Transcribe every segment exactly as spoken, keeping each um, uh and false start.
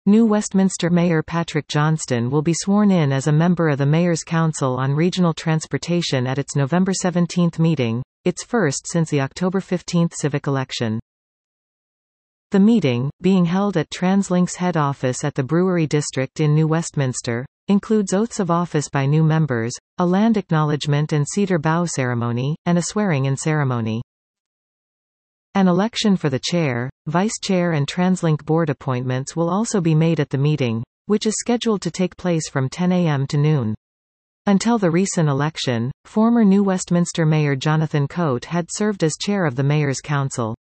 New Westminster Mayor Patrick Johnston will be sworn in as a member of the Mayor's Council on Regional Transportation at its November seventeenth meeting, its first since the October fifteenth civic election. The meeting, being held at TransLink's head office at the Brewery District in New Westminster, includes oaths of office by new members, a land acknowledgement and cedar bough ceremony, and a swearing-in ceremony. An election for the chair, vice chair and TransLink board appointments will also be made at the meeting, which is scheduled to take place from ten A M to noon. Until the recent election, former New Westminster Mayor Jonathan Coate had served as chair of the Mayor's Council.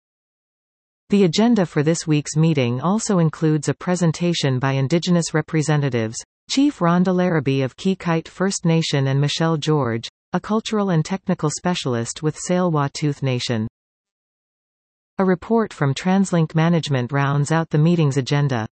The agenda for this week's meeting also includes a presentation by Indigenous representatives, Chief Rhonda Larrabee of Key-Kite First Nation and Michelle George, a cultural and technical specialist with Tsleil-Waututh Nation. A report from TransLink management rounds out the meeting's agenda.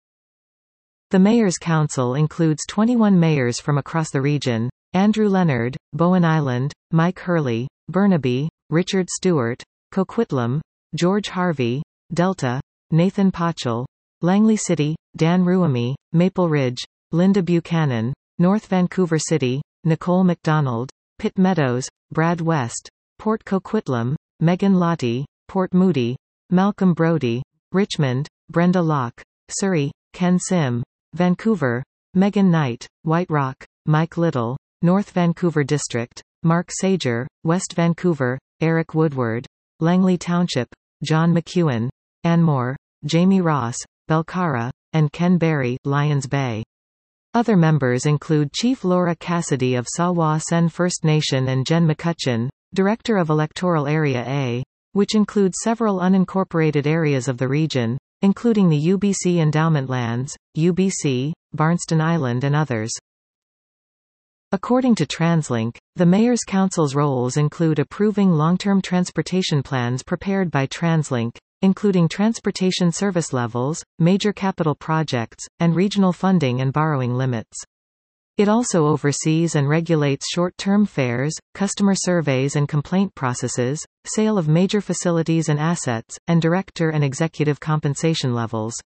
The Mayor's Council includes twenty-one mayors from across the region: Andrew Leonard, Bowen Island, Mike Hurley, Burnaby, Richard Stewart, Coquitlam, George Harvey, Delta, Nathan Pochel, Langley City, Dan Ruami, Maple Ridge, Linda Buchanan, North Vancouver City, Nicole McDonald, Pitt Meadows, Brad West, Port Coquitlam, Megan Lottie, Port Moody, Malcolm Brody, Richmond, Brenda Locke, Surrey, Ken Sim, Vancouver, Megan Knight, White Rock, Mike Little, North Vancouver District, Mark Sager, West Vancouver, Eric Woodward, Langley Township, John McEwen, Anmore, Jamie Ross, Belcara, and Ken Berry, Lions Bay. Other members include Chief Laura Cassidy of Sawa-Sen First Nation and Jen McCutcheon, Director of Electoral Area A, which includes several unincorporated areas of the region, including the U B C Endowment Lands, U B C, Barnston Island and others. According to TransLink, the Mayor's Council's roles include approving long-term transportation plans prepared by TransLink, including transportation service levels, major capital projects, and regional funding and borrowing limits. It also oversees and regulates short-term fares, customer surveys and complaint processes, sale of major facilities and assets, and director and executive compensation levels.